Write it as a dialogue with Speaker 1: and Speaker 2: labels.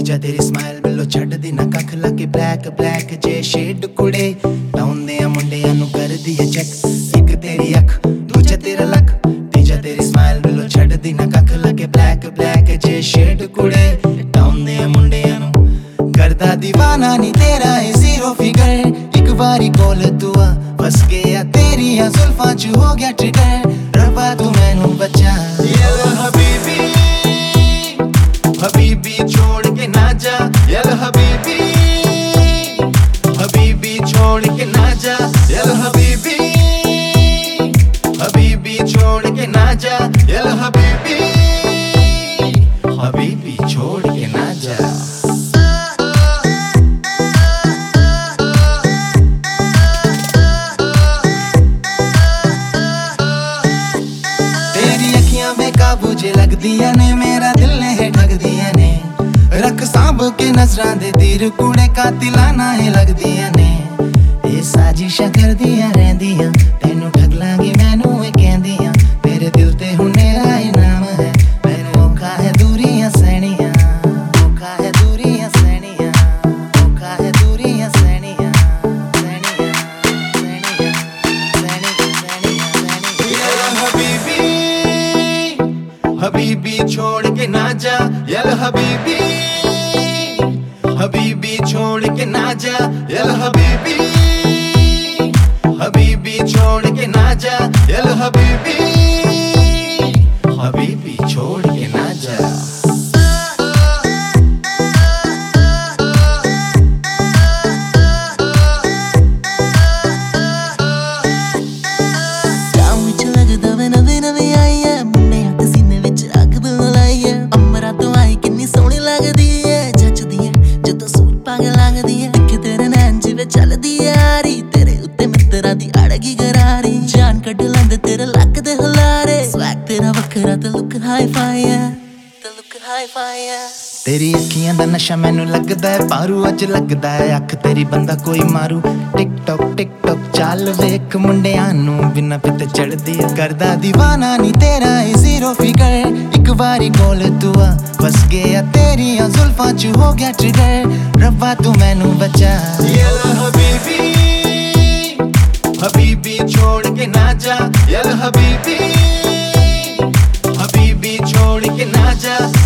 Speaker 1: ਤੀਜਾ ਤੇਰੀ ਸਮਾਈਲ ਬਿੱਲੋ ਛੱਡਦੀ ਨਾ ਕੱਖ ਲਾ ਕੇ ਬਲੈਕ ਬਲੈਕ ਜੇ ਸ਼ੇਡ ਕੁੜੇ ਲਾਉਂਦੇ ਆ ਮੁੰਡਿਆਂ ਨੂੰ ਕਰਦੀ ਐ ਚੈੱਕ ਇੱਕ ਤੇਰੀ ਅੱਖ ਦੂਜਾ ਤੇਰਾ ਲੱਕ ਤੀਜਾ ਤੇਰੀ ਸਮਾਈਲ ਬਿੱਲੋ ਛੱਡਦੀ ਨਾ ਕੱਖ ਲਾ ਕੇ ਬਲੈਕ ਬਲੈਕ ਜੇ ਸ਼ੇਡ ਕੁੜੇ ਲਾਉਂਦੇ ਆ ਮੁੰਡਿਆਂ ਨੂੰ करदा दीवाना नी तेरा है जीरो फिगर एक बारी कोल तू आ फस गया तेरिया जुल्फां च हो गया ट्रिगर रब्बा तू मैनू बचा यल हबीबी हबीबी छोड़ के ना जा यल हबीबी हबीबी छोड़ के ना जा यल हबीबी हबीबी छोड़ के ना जा यल हबीबी हबीबी छोड़ के ना जा काबू जे लगदियां ने मेरा दिल ने ठगदियां ने रख सांभ के नजरां दे तीर कूड़े कातिलाना है लगदियां ने ये साजिशां करदियां रहंदियां तैनू ठग लांगी मैनू ए कहंदियां मेरे दिल ते हुण मेरा इनाम है मैनू औखा है दूरियां सहणियां औखा है दूरियां सहणियां औखा है दूरियां सहणियां सहणियां सहणियां सहणियां हबीबी हबीबी छोड़ के ना जा यल हबीबी हबीबी छोड़ के ना जा यल हबीबी हबीबी छोड़ के ना जा यल हबीबी हबीबी छोड़ के ना जा
Speaker 2: चलदी यारी तेरे उत्ते मित्तरा दी अड़गी गरारी जान कड लैंदे तेरे लक दे हुलारे स्वैग तेरा वखरा ते लुक हाई फाई है ते लुक हाई फाई है
Speaker 1: तेरी अखियां दा नशा मैनू लगदा है पारू अज लगदा है अख तेरी बंदा कोई मारू टिक टॉक चाल वेख मुंडियां नू बिना पिते चढ़दी करदा दीवाना नी तेरा है जीरो फिगर एक बारी कोल तू आ फस गया तेरिया जुल्फां च हो गया ट्रिगर रब्बा तू मैनू बचा यल हबीबी हबीबी छोड़ के ना जा यल हबीबी हबीबी छोड़ के ना जा